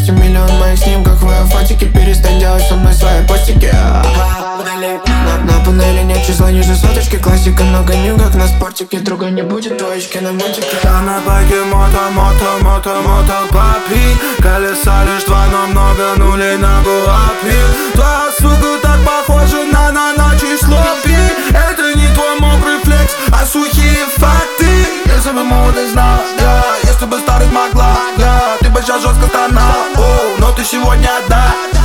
8 миллион моих снимках в фотике. Перестань делать со мной свои постики. На панели нет числа ниже соточки. Классика, но гоню как на спортике. Друга не будет, двоечки на мотике. Я на байке мото, папи. Колеса лишь два, но много нулей на гуапи. Твоя сука так похожа на число пи. Это не твой мокрый флекс, а сухие факты. Если бы молодость знала, если бы старость могла, ты бы сейчас жестко стонала. Но ты сегодня одна.